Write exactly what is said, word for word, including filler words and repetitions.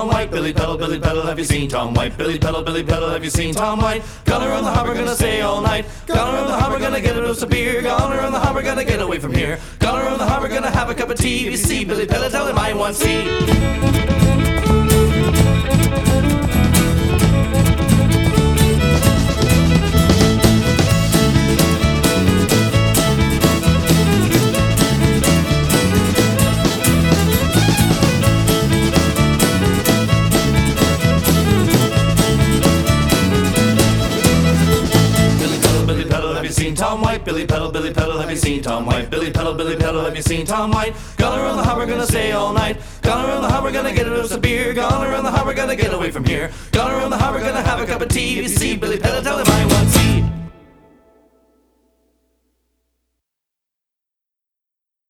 Tom White? Billy Peddle, Billy Peddle, have you seen Tom White? Billy Peddle, Billy Peddle, have you seen Tom White? Gonna run the hopper, gonna stay all night. Gonna run the hopper, gonna get a dose of beer. Gonna run the hopper, gonna get away from here. Gonna run the hopper, gonna have a cup of tea. If you see Billy Peddle, tell him I want seat. Tom White, Billy Peddle, Billy Peddle, have you seen Tom White? Billy Peddle, Billy Peddle, have you seen Tom White? Gonna run the hopper, gonna stay all night. Gonna run the hopper, gonna get a dose of beer. Gonna run the hopper, gonna get away from here. Gonna run the hopper, gonna have a cup of tea. If you see Billy Peddle, tell him